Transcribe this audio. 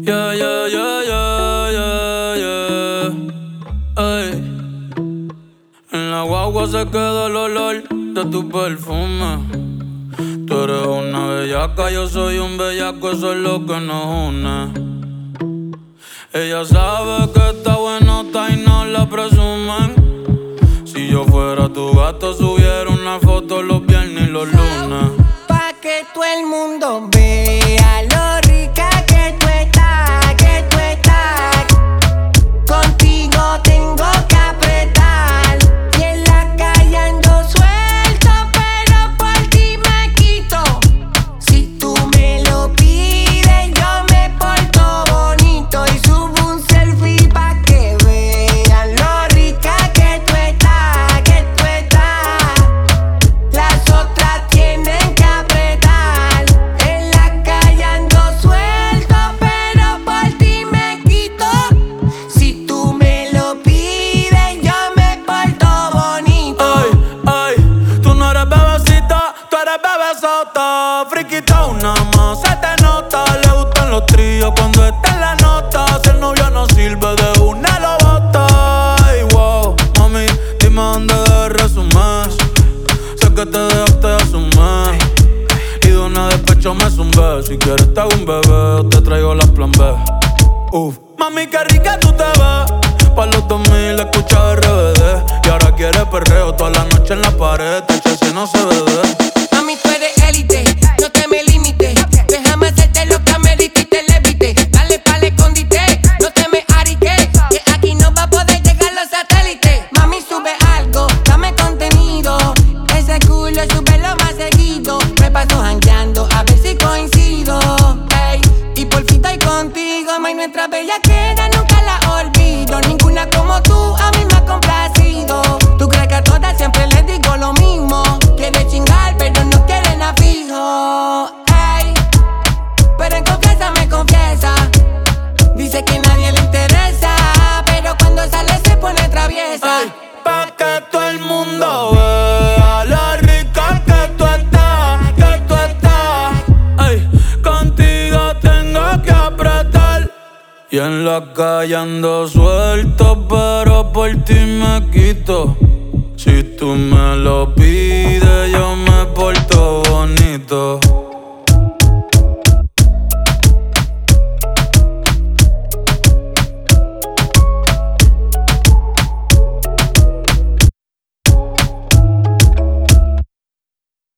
Yeah, yeah, yeah, yeah, yeah, yeah. Ey. En la guagua se queda el olor de tu perfume. Tú eres una bellaca, yo soy un bellaco, eso es lo que nos une. Ella sabe que está buenota y no la presumen. Si yo fuera tu gato, subiera una foto los viernes y los lunes. Pa' que todo el mundo vea lo rica que tú estás, que tú estás. Contigo tengo que apretar y en la calle ando suelto, pero por ti me quito. Si tú me lo pides, yo me porto bonito y subo un selfie pa' que vean lo rica que tú estás, que tú estás. Las otras tienen que apretar. En la calle ando suelto, pero por ti me quito. Si tú me lo pides, yo me porto bonito. Ay, ay, tú no eres bebecita, tú eres bebesota. Friquita una más, se te nota. Le gustan los tríos cuando está en la nota. Si el novio no sirve, de una lo bota. Ay, wow, mami, dime dónde debes resumir. Sé que te dejaste de asumir y de una despecho me zumbé. Si quieres te hago un bebé o te traigo las plan B. Uf, mami, qué rica tú te ves. Pa' los 2000 escucha RBD. Y ahora quiere perreo toda la noche en la pared. Tacha si no se ve de. Mami, tú eres élite, no te me limites. Déjame hacerte lo que amerita y te levite. Dale pa'l escondite, no te me ariques, que aquí no va a poder llegar los satélites. Mami, sube algo, dame contenido. Ese culo súbelo más seguido. Me paso jangueando a ver si coincido. Ey, y por fin estoy contigo. May, nuestra bellaquera nunca la olvido. Ninguna como tú a mí me ha complacido. Tú crees que a todas siempre les digo lo mismo. Quiere chingar pero no quieren a fijo. Ey, pero en confianza me confiesa. Dice que nadie le interesa, pero cuando sale se pone traviesa. Ay, pa' que todo el mundo vea lo rica que tú estás, que tú estás. Ay, contigo tengo que apretar. Y en la calle ando suelto, pero por ti me quito. Si tú me lo pides, yo